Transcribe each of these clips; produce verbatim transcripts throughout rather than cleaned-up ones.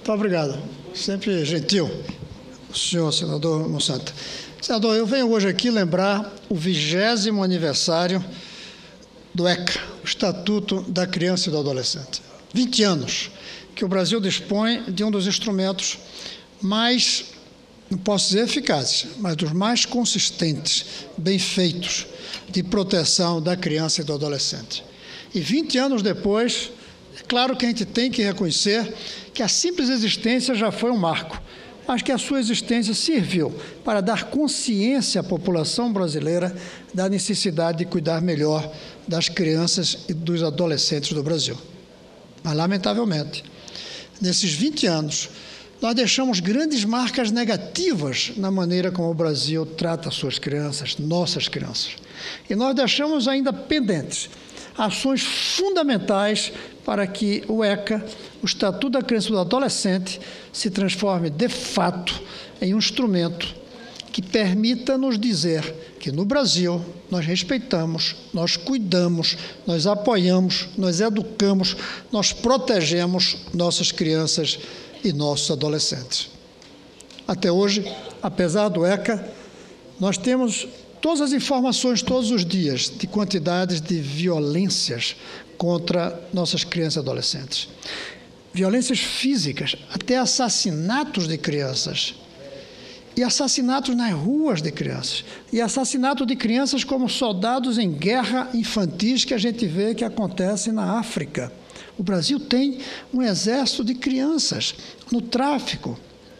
Muito obrigado. Sempre gentil, o senhor senador Monsanto. Senador, eu venho hoje aqui lembrar o vigésimo aniversário do ECA, o Estatuto da Criança e do Adolescente. vinte anos que o Brasil dispõe de um dos instrumentos mais, não posso dizer eficazes, mas dos mais consistentes, bem feitos, de proteção da criança e do adolescente. E vinte anos depois, é claro que a gente tem que reconhecer que a simples existência já foi um marco, mas que a sua existência serviu para dar consciência à população brasileira da necessidade de cuidar melhor das crianças e dos adolescentes do Brasil. Mas, lamentavelmente, nesses vinte anos, nós deixamos grandes marcas negativas na maneira como o Brasil trata suas crianças, nossas crianças. E nós deixamos ainda pendentes ações fundamentais para que o ECA, o Estatuto da Criança e do Adolescente, se transforme, de fato, em um instrumento que permita nos dizer que, no Brasil, nós respeitamos, nós cuidamos, nós apoiamos, nós educamos, nós protegemos nossas crianças e nossos adolescentes. Até hoje, apesar do ECA, nós temos todas as informações, todos os dias, de quantidades de violências contra nossas crianças e adolescentes. Violências físicas, até assassinatos de crianças. E assassinatos nas ruas de crianças. E assassinato de crianças como soldados em guerra infantis que a gente vê que acontece na África. O Brasil tem um exército de crianças no tráfico.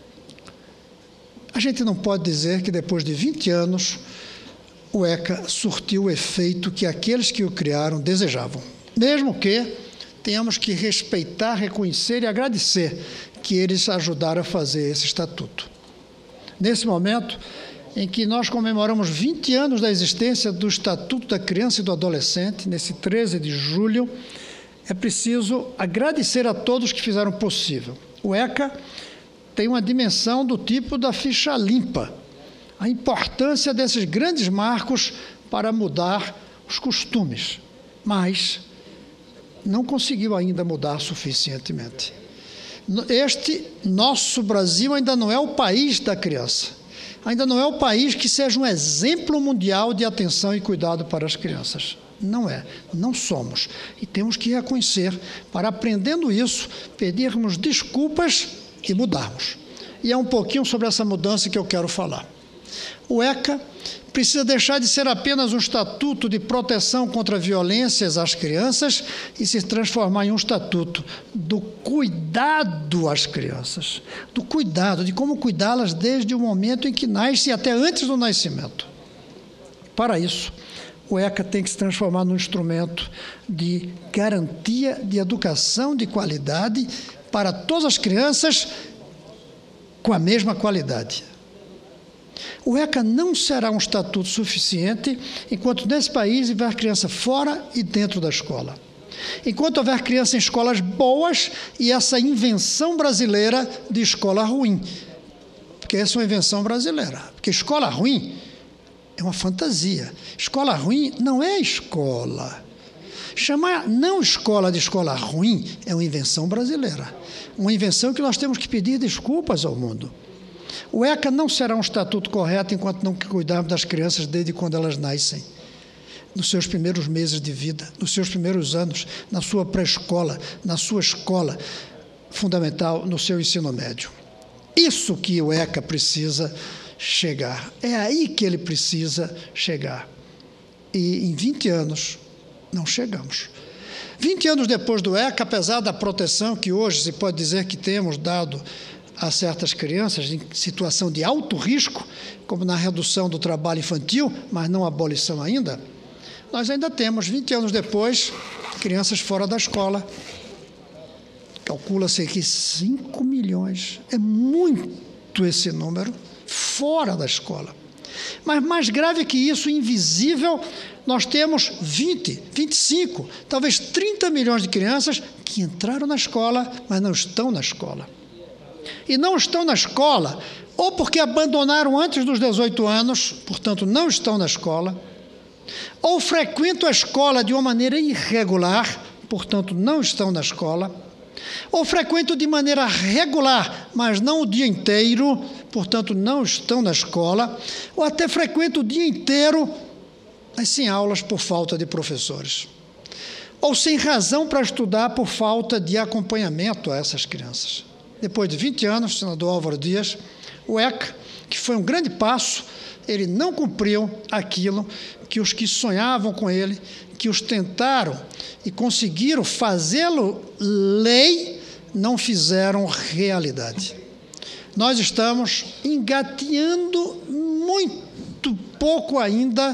A gente não pode dizer que depois de vinte anos o ECA surtiu o efeito que aqueles que o criaram desejavam. Mesmo que tenhamos que respeitar, reconhecer e agradecer que eles ajudaram a fazer esse estatuto. Nesse momento em que nós comemoramos vinte anos da existência do Estatuto da Criança e do Adolescente, nesse treze de julho, é preciso agradecer a todos que fizeram possível. O ECA tem uma dimensão do tipo da ficha limpa, a importância desses grandes marcos para mudar os costumes, mas não conseguiu ainda mudar suficientemente. Este nosso Brasil ainda não é o país da criança, ainda não é o país que seja um exemplo mundial de atenção e cuidado para as crianças. Não é, não somos. E temos que reconhecer, para, aprendendo isso, pedirmos desculpas e mudarmos. E é um pouquinho sobre essa mudança que eu quero falar. O ECA precisa deixar de ser apenas um estatuto de proteção contra violências às crianças e se transformar em um estatuto do cuidado às crianças, do cuidado, de como cuidá-las desde o momento em que nasce e até antes do nascimento. Para isso, o ECA tem que se transformar num instrumento de garantia de educação de qualidade para todas as crianças com a mesma qualidade. O ECA não será um estatuto suficiente enquanto nesse país houver criança fora e dentro da escola. Enquanto houver criança em escolas boas e essa invenção brasileira de escola ruim. Porque essa é uma invenção brasileira. Porque escola ruim é uma fantasia. Escola ruim não é escola. Chamar não escola de escola ruim é uma invenção brasileira. Uma invenção que nós temos que pedir desculpas ao mundo. O ECA não será um estatuto correto enquanto não cuidarmos das crianças desde quando elas nascem, nos seus primeiros meses de vida, nos seus primeiros anos, na sua pré-escola, na sua escola fundamental, no seu ensino médio. Isso que o ECA precisa chegar. É aí que ele precisa chegar. E em vinte anos, não chegamos. vinte anos depois do ECA, apesar da proteção que hoje se pode dizer que temos dado a certas crianças em situação de alto risco, como na redução do trabalho infantil, mas não a abolição ainda, nós ainda temos, vinte anos depois, crianças fora da escola. Calcula-se que cinco milhões, é muito esse número, fora da escola. Mas mais grave que isso, invisível, nós temos vinte, vinte e cinco, talvez trinta milhões de crianças que entraram na escola, mas não estão na escola. E não estão na escola, ou porque abandonaram antes dos dezoito anos, portanto não estão na escola, ou frequentam a escola de uma maneira irregular, portanto não estão na escola, ou frequentam de maneira regular, mas não o dia inteiro, portanto não estão na escola, ou até frequentam o dia inteiro, mas sem aulas por falta de professores, ou sem razão para estudar por falta de acompanhamento a essas crianças. Depois de vinte anos, senador Álvaro Dias, o ECA, que foi um grande passo, ele não cumpriu aquilo que os que sonhavam com ele, que os tentaram e conseguiram fazê-lo lei, não fizeram realidade. Nós estamos engateando muito pouco ainda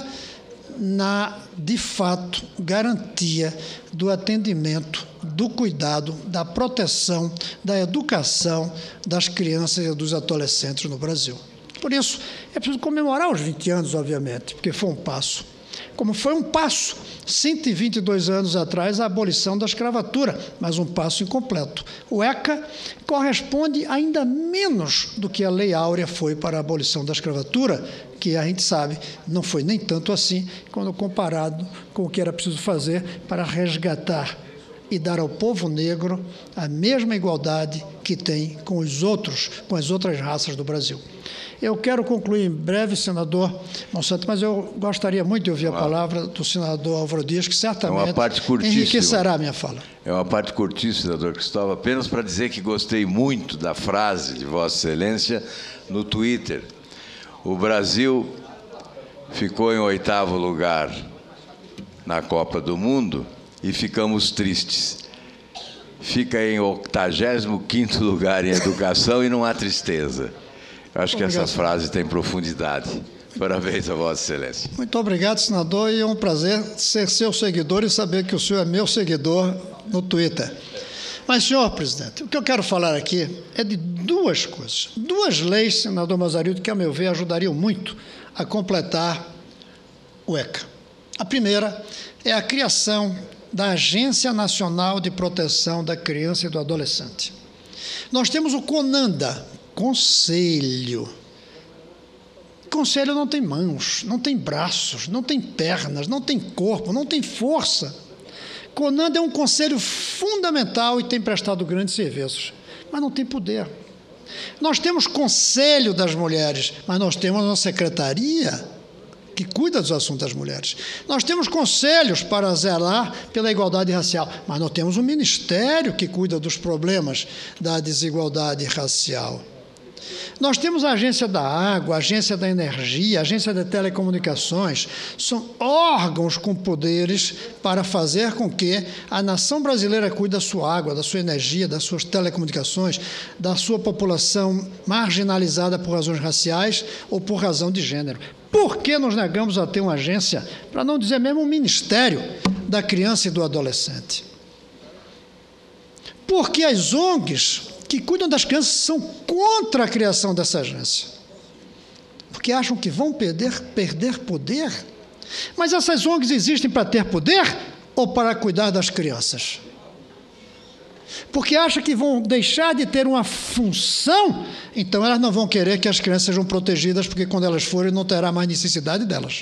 na, de fato, garantia do atendimento, do cuidado, da proteção, da educação das crianças e dos adolescentes no Brasil. Por isso, é preciso comemorar os vinte anos, obviamente, porque foi um passo. Como foi um passo, cento e vinte e dois anos atrás, a abolição da escravatura, mas um passo incompleto. O ECA corresponde ainda menos do que a Lei Áurea foi para a abolição da escravatura, que a gente sabe não foi nem tanto assim, quando comparado com o que era preciso fazer para resgatar e dar ao povo negro a mesma igualdade que tem com os outros, com as outras raças do Brasil. Eu quero concluir em breve, senador Monsanto, mas eu gostaria muito de ouvir a palavra do senador Álvaro Dias, que certamente é uma parte enriquecerá a minha fala. É uma parte curtíssima, senador Cristóvão, apenas para dizer que gostei muito da frase de Vossa Excelência no Twitter. O Brasil ficou em oitavo lugar na Copa do Mundo e ficamos tristes. Fica em octagésimo quinto lugar em educação e não há tristeza. Acho que essa frase tem profundidade. Parabéns a Vossa Excelência. Muito obrigado, senador, e é um prazer ser seu seguidor e saber que o senhor é meu seguidor no Twitter. Mas, senhor presidente, o que eu quero falar aqui é de duas coisas. Duas leis, senador Mazarildo, que, a meu ver, ajudariam muito a completar o ECA. A primeira é a criação da Agência Nacional de Proteção da Criança e do Adolescente. Nós temos o CONANDA, Conselho. Conselho não tem mãos, não tem braços, não tem pernas, não tem corpo, não tem força. CONANDA é um conselho fundamental e tem prestado grandes serviços, mas não tem poder. Nós temos Conselho das Mulheres, mas nós temos uma secretaria que cuida dos assuntos das mulheres. Nós temos conselhos para zelar pela igualdade racial, mas nós temos um ministério que cuida dos problemas da desigualdade racial. Nós temos a Agência da Água, a Agência da Energia, a Agência de Telecomunicações, são órgãos com poderes para fazer com que a nação brasileira cuide da sua água, da sua energia, das suas telecomunicações, da sua população marginalizada por razões raciais ou por razão de gênero. Por que nos negamos a ter uma agência, para não dizer mesmo um ministério da criança e do adolescente? Porque as O N Gs que cuidam das crianças são contra a criação dessa agência. Porque acham que vão perder, perder poder. Mas essas O N Gs existem para ter poder ou para cuidar das crianças? Porque acham que vão deixar de ter uma função, então elas não vão querer que as crianças sejam protegidas, porque quando elas forem não terá mais necessidade delas.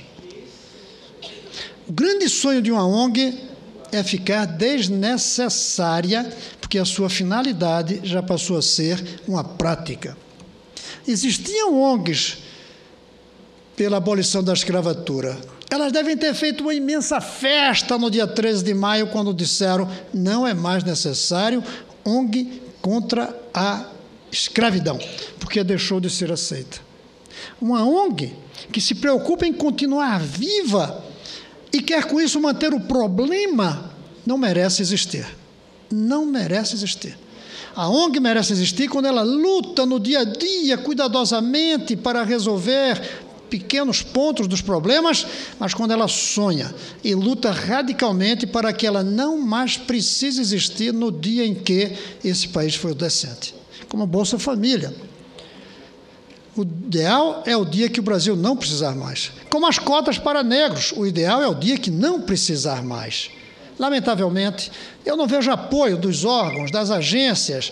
O grande sonho de uma O N G é ficar desnecessária, porque a sua finalidade já passou a ser uma prática. Existiam O N Gs pela abolição da escravatura. Elas devem ter feito uma imensa festa no dia treze de maio, quando disseram não é mais necessário O N G contra a escravidão, porque deixou de ser aceita. Uma O N G que se preocupa em continuar viva e quer com isso manter o problema, não merece existir. Não merece existir. A O N G merece existir quando ela luta no dia a dia, cuidadosamente, para resolver pequenos pontos dos problemas, mas quando ela sonha e luta radicalmente para que ela não mais precise existir no dia em que esse país for decente. Como Bolsa Família. O ideal é o dia que o Brasil não precisar mais. Como as cotas para negros, o ideal é o dia que não precisar mais. Lamentavelmente, eu não vejo apoio dos órgãos, das agências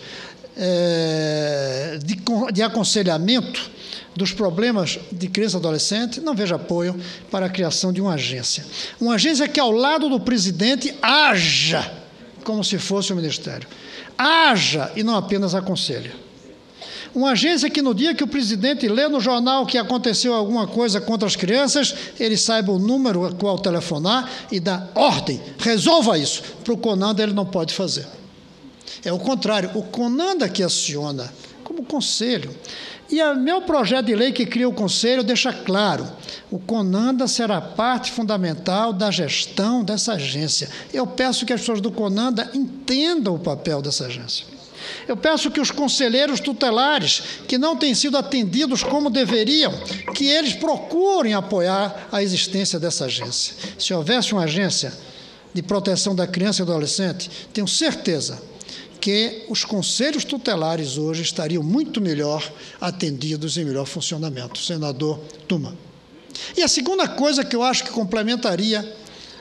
é, de, de aconselhamento dos problemas de criança e adolescente, não vejo apoio para a criação de uma agência. Uma agência que, ao lado do presidente, haja como se fosse um ministério. haja e não apenas aconselhe. Uma agência que no dia que o presidente lê no jornal que aconteceu alguma coisa contra as crianças, ele saiba o número a qual telefonar e dá ordem, resolva isso. Para o CONANDA ele não pode fazer. É o contrário, o CONANDA que aciona como conselho. E o meu projeto de lei que cria o conselho deixa claro, o CONANDA será parte fundamental da gestão dessa agência. Eu peço que as pessoas do CONANDA entendam o papel dessa agência. Eu peço que os conselheiros tutelares, que não têm sido atendidos como deveriam, que eles procurem apoiar a existência dessa agência. Se houvesse uma agência de proteção da criança e do adolescente, tenho certeza que os conselhos tutelares hoje estariam muito melhor atendidos e em melhor funcionamento. Senador Tuma. E a segunda coisa que eu acho que complementaria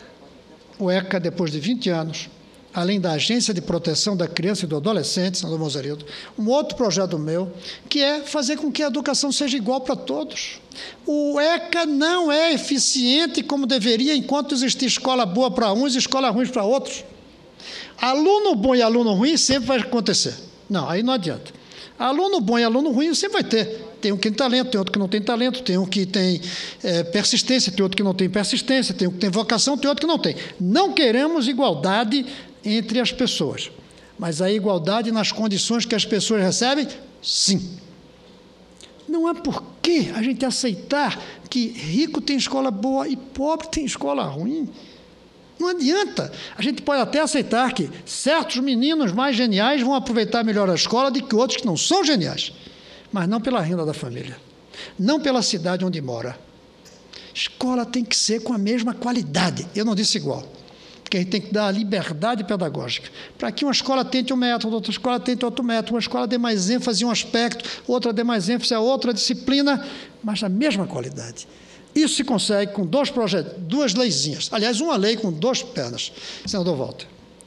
o ECA depois de vinte anos, além da Agência de Proteção da Criança e do Adolescente, senador Mozarino, um outro projeto meu, que é fazer com que a educação seja igual para todos. O ECA não é eficiente como deveria enquanto existir escola boa para uns e escola ruim para outros. Aluno bom e aluno ruim sempre vai acontecer. Não, aí não adianta. Aluno bom e aluno ruim sempre vai ter. Tem um que tem talento, tem outro que não tem talento, tem um que tem é, persistência, tem outro que não tem persistência, tem um que tem vocação, tem outro que não tem. Não queremos igualdade entre as pessoas, mas a igualdade nas condições que as pessoas recebem, sim. Não há por que a gente aceitar que rico tem escola boa e pobre tem escola ruim. Não adianta. A gente pode até aceitar que certos meninos mais geniais vão aproveitar melhor a escola do que outros que não são geniais, mas não pela renda da família, não pela cidade onde mora. Escola tem que ser com a mesma qualidade. Eu não disse igual, porque a gente tem que dar a liberdade pedagógica, para que uma escola tente um método, outra escola tente outro método, uma escola dê mais ênfase em um aspecto, outra dê mais ênfase a outra disciplina, mas a mesma qualidade. Isso se consegue com dois projetos, duas leizinhas. Aliás, uma lei com duas pernas, senador Walter,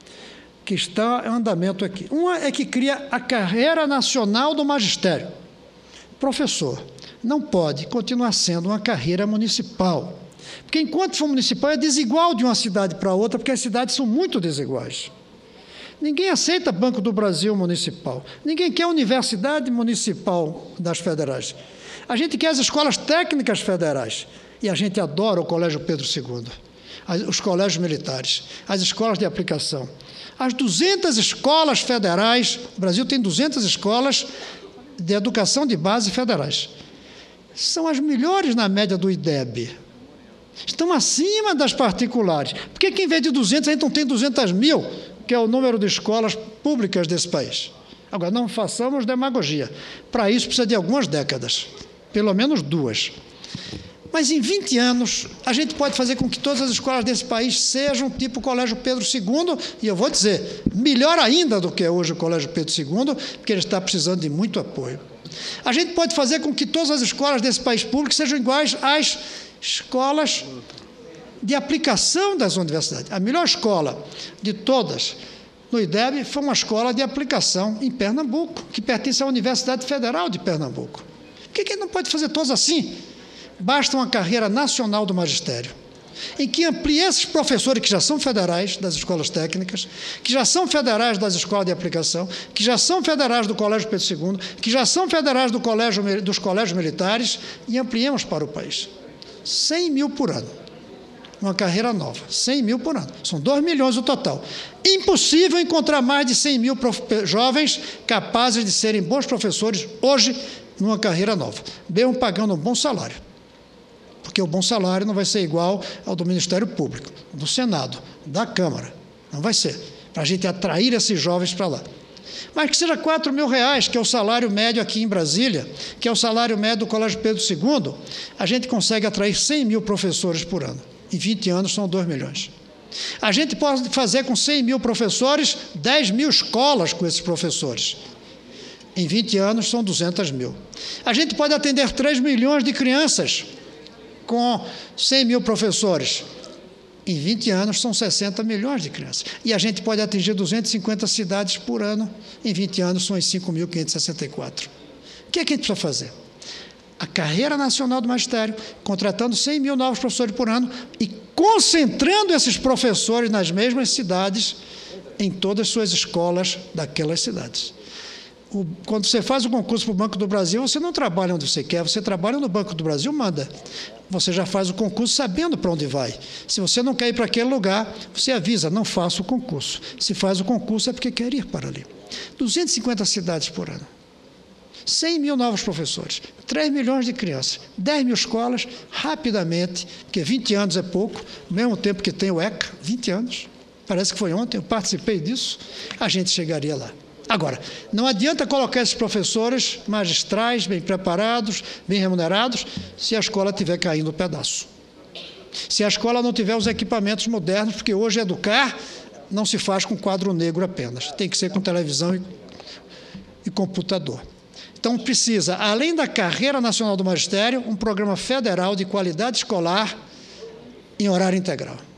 que está em andamento aqui. Uma é que cria a carreira nacional do magistério. Professor não pode continuar sendo uma carreira municipal, porque enquanto for municipal é desigual de uma cidade para outra, porque as cidades são muito desiguais. Ninguém aceita Banco do Brasil municipal, ninguém quer universidade municipal das federais. A gente quer as escolas técnicas federais, e a gente adora o Colégio Pedro segundo, os colégios militares, as escolas de aplicação. As duzentas escolas federais, o Brasil tem duzentas escolas de educação de base federais. São as melhores na média do I D E B. Estão acima das particulares. Por que, que em vez de duzentas, a gente não tem duzentas mil, que é o número de escolas públicas desse país? Agora, não façamos demagogia. Para isso, precisa de algumas décadas, pelo menos duas. Mas, em vinte anos, a gente pode fazer com que todas as escolas desse país sejam tipo o Colégio Pedro segundo, e eu vou dizer, melhor ainda do que é hoje o Colégio Pedro segundo, porque ele está precisando de muito apoio. A gente pode fazer com que todas as escolas desse país público sejam iguais às escolas de aplicação das universidades. A melhor escola de todas no I D E B foi uma escola de aplicação em Pernambuco, que pertence à Universidade Federal de Pernambuco. Por que, que ele não pode fazer todos assim? Basta uma carreira nacional do magistério, em que amplie esses professores que já são federais das escolas técnicas, que já são federais das escolas de aplicação, que já são federais do Colégio Pedro segundo, que já são federais do colégio, dos colégios militares, e ampliemos para o país. cem mil por ano. Uma carreira nova. cem mil por ano. São dois milhões o total. Impossível encontrar mais de cem mil jovens capazes de serem bons professores hoje numa carreira nova, mesmo pagando um bom salário. Porque o bom salário não vai ser igual ao do Ministério Público, do Senado, da Câmara. Não vai ser. Para a gente atrair esses jovens para lá. Mas que seja quatro mil reais, que é o salário médio aqui em Brasília, que é o salário médio do Colégio Pedro segundo, a gente consegue atrair cem mil professores por ano. Em vinte anos são dois milhões. A gente pode fazer com cem mil professores, dez mil escolas com esses professores. Em vinte anos são duzentas mil. A gente pode atender três milhões de crianças com cem mil professores. Em vinte anos, são sessenta milhões de crianças. E a gente pode atingir duzentas e cinquenta cidades por ano. Em vinte anos, são cinco mil quinhentos e sessenta e quatro. O que é que a gente precisa fazer? A carreira nacional do magistério, contratando cem mil novos professores por ano e concentrando esses professores nas mesmas cidades em todas as suas escolas daquelas cidades. O, quando você faz o concurso para o Banco do Brasil, você não trabalha onde você quer, você trabalha no Banco do Brasil, manda. Você já faz o concurso sabendo para onde vai. Se você não quer ir para aquele lugar, você avisa, não faça o concurso. Se faz o concurso é porque quer ir para ali. duzentas e cinquenta cidades por ano. cem mil novos professores, três milhões de crianças, dez mil escolas, rapidamente, porque vinte anos é pouco, ao mesmo tempo que tem o ECA, vinte anos, parece que foi ontem, eu participei disso, a gente chegaria lá. Agora, não adianta colocar esses professores magistrais, bem preparados, bem remunerados, se a escola estiver caindo no pedaço. Se a escola não tiver os equipamentos modernos, porque hoje educar não se faz com quadro negro apenas, tem que ser com televisão e, e computador. Então, precisa, além da Carreira Nacional do Magistério, um programa federal de qualidade escolar em horário integral.